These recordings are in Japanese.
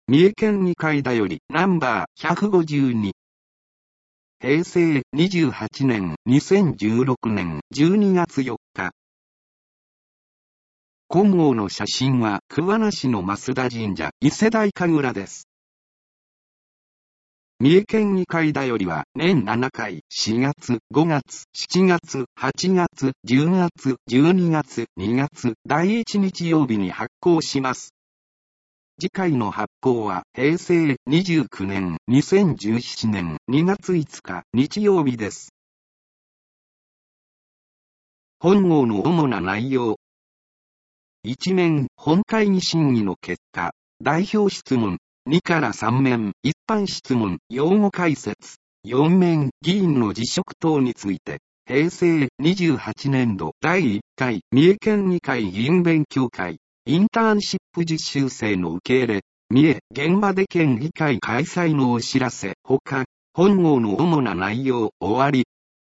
三重県議会だよりナンバー152。平成28年2016年12月4日。金剛の写真は桑名市の増田神社伊勢大神楽です。三重県議会だよりは年7回4月、5月、7月、8月、10月、12月、2月、第1日曜日に発行します。次回の発行は平成29年2017年2月5日日曜日です。本号の主な内容。1面、本会議審議の結果、代表質問。2から3面、一般質問、用語解説。4面、議員の辞職等について、平成28年度第1回三重県議会議員勉強会。インターンシップ実習生の受け入れ、三重、現場で県議会開催のお知らせ、ほか、本号の主な内容、終わり。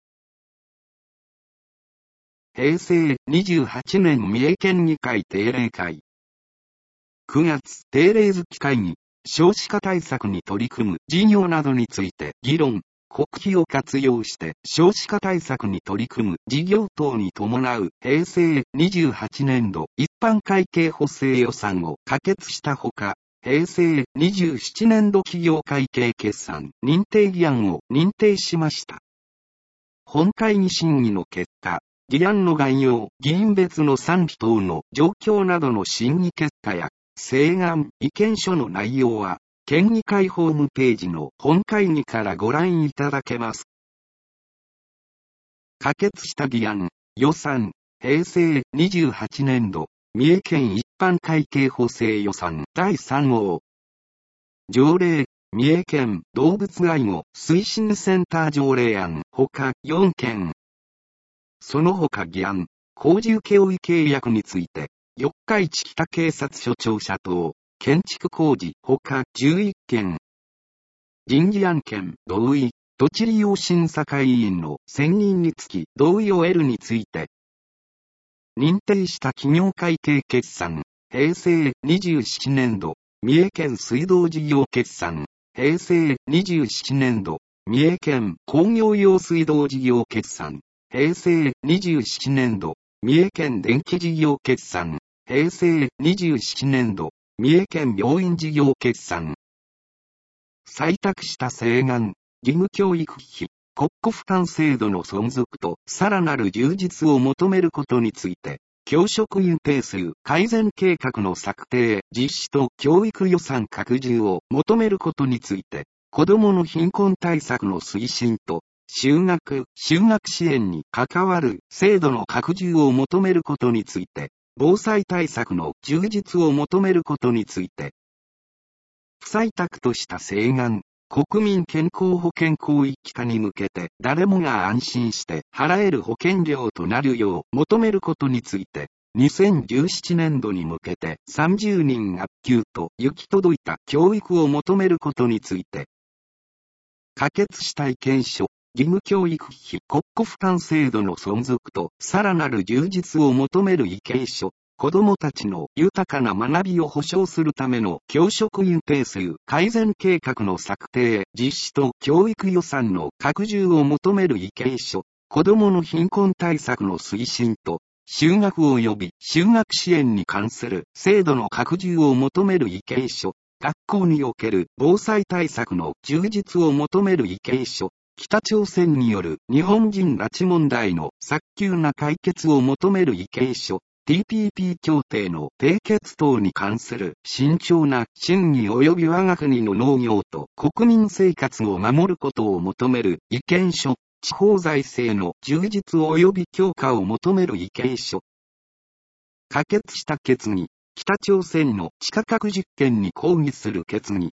平成28年三重県議会定例会。9月、定例月会議、少子化対策に取り組む事業などについて議論。国費を活用して少子化対策に取り組む事業等に伴う平成28年度一般会計補正予算を可決したほか、平成27年度企業会計決算認定議案を認定しました。本会議審議の結果、議案の概要、議員別の賛否等の状況などの審議結果や、請願、意見書の内容は、県議会ホームページの本会議からご覧いただけます。可決した議案、予算、平成28年度、三重県一般会計補正予算第3号。条例、三重県動物愛護推進センター条例案、ほか4件。その他議案、公従協議契約について、四日市北警察署庁舎等、建築工事、ほか11件。人事案件、同意、土地利用審査会委員の選任につき同意を得るについて。認定した企業会計決算、平成27年度、三重県水道事業決算、平成27年度、三重県工業用水道事業決算、平成27年度、三重県電気事業決算、平成27年度、三重県病院事業決算。採択した請願、義務教育費、国庫負担制度の存続とさらなる充実を求めることについて、教職員定数改善計画の策定、実施と教育予算拡充を求めることについて、子どもの貧困対策の推進と、就学支援に関わる制度の拡充を求めることについて、防災対策の充実を求めることについて、不採択とした請願、国民健康保険広域化に向けて誰もが安心して払える保険料となるよう求めることについて、2017年度に向けて30人学級と行き届いた教育を求めることについて、可決した意見書、義務教育費国庫負担制度の存続とさらなる充実を求める意見書、子どもたちの豊かな学びを保障するための教職員定数改善計画の策定、実施と教育予算の拡充を求める意見書、子どもの貧困対策の推進と、就学及び就学支援に関する制度の拡充を求める意見書、学校における防災対策の充実を求める意見書、北朝鮮による日本人拉致問題の早急な解決を求める意見書、TPP 協定の締結等に関する慎重な審議及び我が国の農業と国民生活を守ることを求める意見書、地方財政の充実及び強化を求める意見書。可決した決議、北朝鮮の地下核実験に抗議する決議。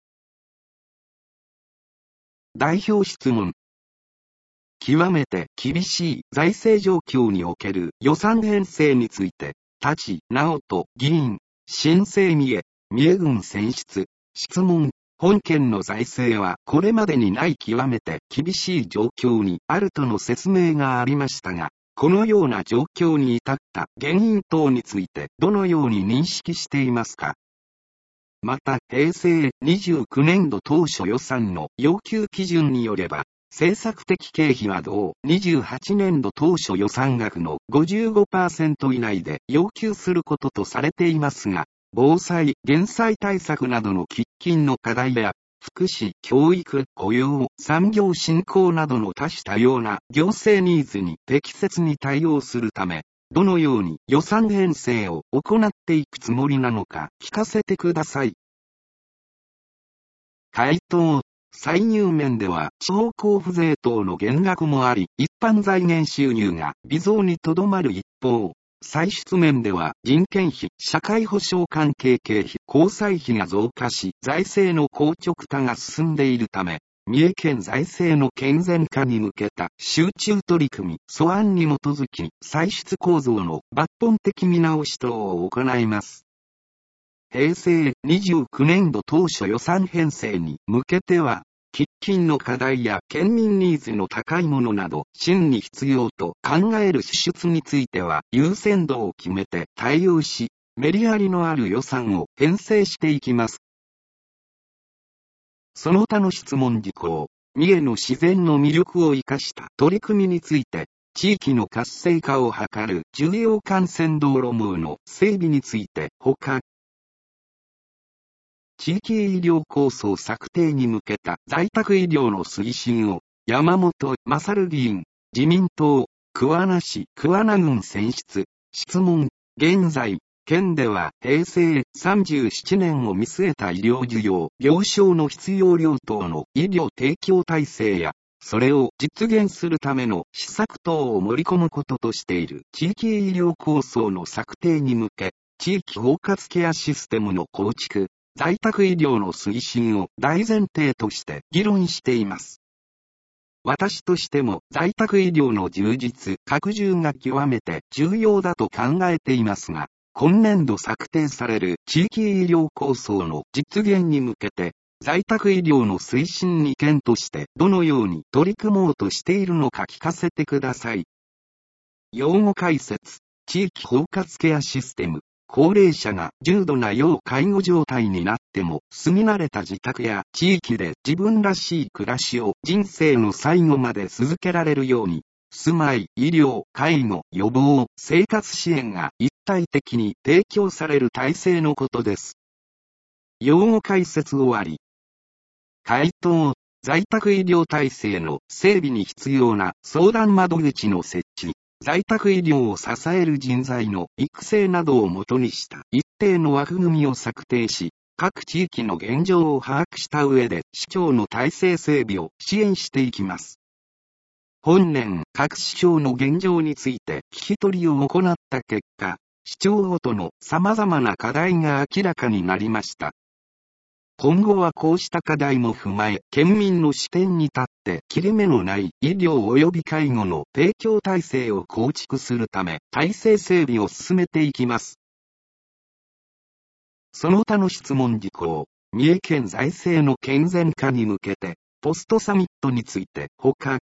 代表質問。極めて厳しい財政状況における予算編成について、舘直人議員、新生三重郡選出、質問。本県の財政はこれまでにない極めて厳しい状況にあるとの説明がありましたが、このような状況に至った原因等についてどのように認識していますか。 また、平成29年度当初予算の要求基準によれば、政策的経費は同28年度当初予算額の 55% 以内で要求することとされていますが、防災・減災対策などの喫緊の課題や、福祉、教育、雇用、産業振興などの多種多様な行政ニーズに適切に対応するため、どのように予算編成を行っていくつもりなのか聞かせてください。回答。歳入面では地方交付税等の減額もあり、一般財源収入が微増にとどまる一方、歳出面では人件費、社会保障関係経費、交際費が増加し、財政の硬直化が進んでいるため、三重県財政の健全化に向けた集中取り組み、素案に基づき、歳出構造の抜本的見直し等を行います。平成29年度当初予算編成に向けては、喫緊の課題や県民ニーズの高いものなど、真に必要と考える支出については優先度を決めて対応し、メリハリのある予算を編成していきます。その他の質問事項、三重の自然の魅力を生かした取り組みについて、地域の活性化を図る重要幹線道路網の整備について他、地域医療構想策定に向けた在宅医療の推進を山本勝議員、自民党、桑名市桑名郡選出、質問、現在、県では平成37年を見据えた医療需要、病床の必要量等の医療提供体制や、それを実現するための施策等を盛り込むこととしている地域医療構想の策定に向け、地域包括ケアシステムの構築、在宅医療の推進を大前提として議論しています。私としても在宅医療の充実、拡充が極めて重要だと考えていますが、今年度策定される地域医療構想の実現に向けて、在宅医療の推進に県としてどのように取り組もうとしているのか聞かせてください。用語解説、地域包括ケアシステム。高齢者が重度な要介護状態になっても住み慣れた自宅や地域で自分らしい暮らしを人生の最後まで続けられるように、住まい、医療、介護、予防、生活支援が一体的に提供される体制のことです。用語解説終わり。回答、在宅医療体制の整備に必要な相談窓口の設置。在宅医療を支える人材の育成などをもとにした一定の枠組みを策定し、各地域の現状を把握した上で市町の体制整備を支援していきます。本年、各市町の現状について聞き取りを行った結果、市町ごとの様々な課題が明らかになりました。今後はこうした課題も踏まえ、県民の視点に立って切れ目のない医療及び介護の提供体制を構築するため、体制整備を進めていきます。その他の質問事項、三重県財政の健全化に向けて、ポストサミットについて他、